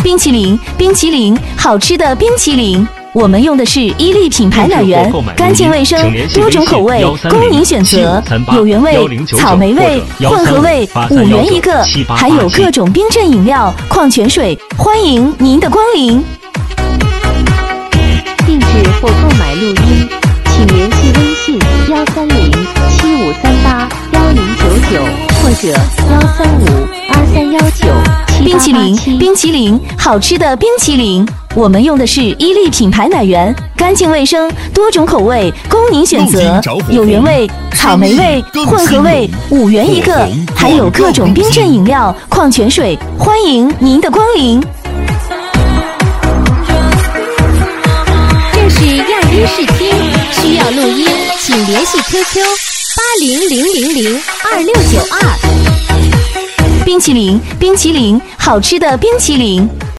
冰淇淋，冰淇淋，好吃的冰淇淋。我们用的是伊利品牌奶源，干净卫生，多种口味供您选择，有原味、草莓味、混合味，5元一个，还有各种冰镇饮料、矿泉水，欢迎您的光临。 定制或购买录音，请联系微信13075381099或者13523197887。 冰淇淋，冰淇淋，好吃的冰淇淋。我们用的是伊利品牌奶源，干净卫生，多种口味供您选择，有原味、草莓味、混合味，5元一个，还有各种冰镇饮料、矿泉水，欢迎您的光临。 这是亚音视听，需要录音，请联系 QQ800002692。 冰淇淋，冰淇淋，好吃的冰淇淋。